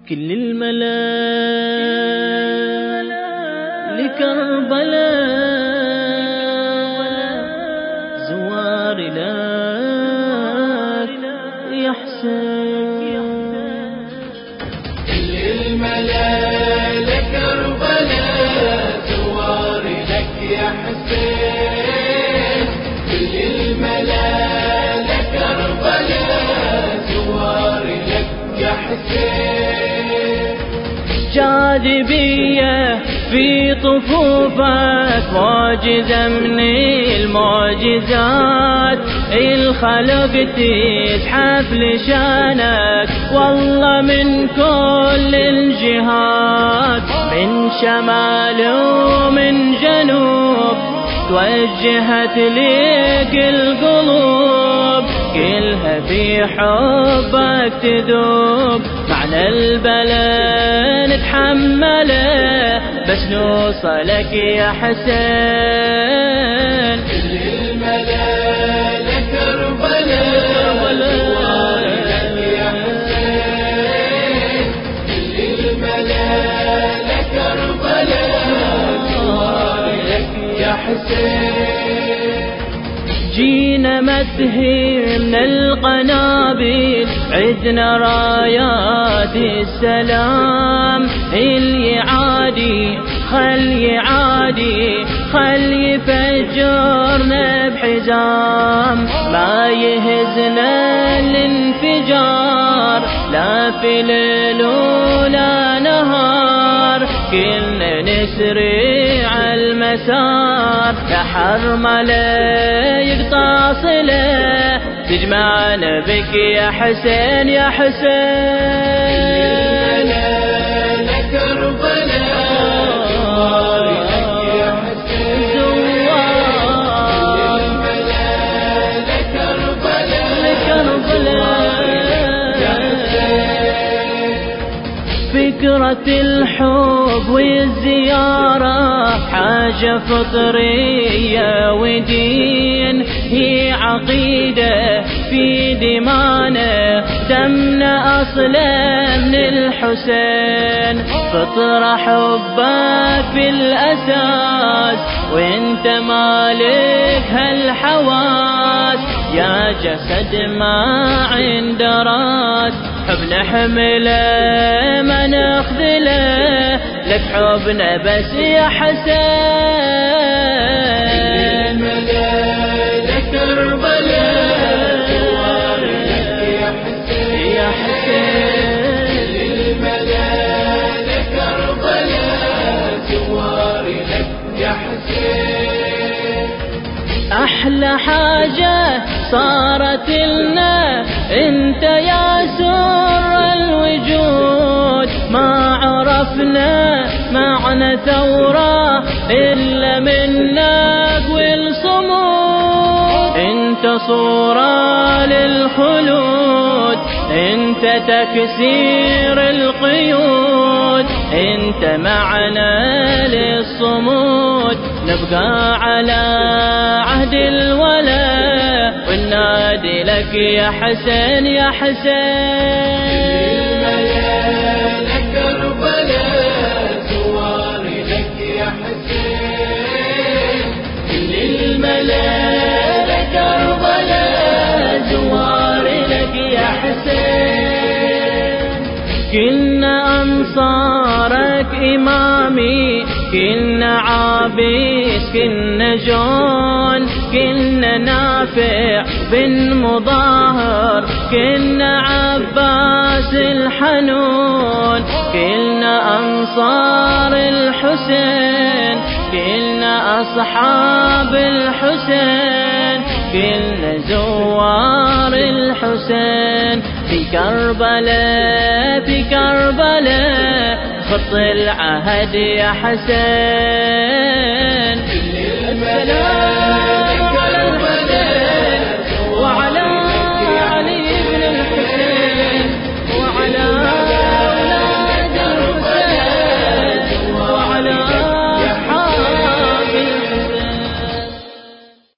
كل الملا لكربلاء زوار لك يا حسين. كل الملا لكربلاء زوار لك يا حسين. كل الملا لكربلاء زوار لك يا حسين. جاذبية في طفوفك معجزة من المعجزات، الخلق تزحف لشانك والله من كل الجهات، من شمال ومن جنوب توجهت لك القلوب، كلها في حبك تذوب، معنى البلاء نتحمله بس نوصلك يا حسين. كل الملا لكربلاء زوار لك يا حسين. كل الملا لكربلاء زوار لك يا حسين. جينا متهي من القنابل عدنا رايات السلام، اللي عادي خل يعادي خل يفجرنا بحزام، ما يهزنا الانفجار لا في ليل ولا نهار، كلنا نسرع المسار لحرمله يقطع صله، تجمعنا بك يا حسين يا حسين. لكربلاء زوار لك يا حسين. فكرة الحب والزيارة حاجة فطرية ودين، هي عقيدة في دمانا دمنا أصلا من الحسين، فطرة حبك بالأساس وانت مالك هالحواس، يا جسد ما عند راس، حب نحمله ما نخذله، لك حبنا بس يا حسين. لكربلاء زوار لك يا حسين يا حسين. الملا لكربلاء زوار لك يا حسين. أحلى حاجة صارت لنا انت يا سر الوجود، ما عرفنا معنى ثورة إلا منك والصمود، انت صورة للخلود، انت تكسير القيود، انت معنى للصمود، نبقى على عهد الولاء والنادي لك يا حسين يا حسين. لكربلاء زوار لك يا حسين. كل الملا لكربلاء زوار لك يا حسين. كنا أنصارك إمامي، كنا عابس كنا جون، كنا نافع بن مظاهر، كنا عباس الحنون، كنا أنصار الحسين، كنا أصحاب الحسين، كنا زوار الحسين، في كربلاء في كربلاء خط العهد يا حسين. كل الملا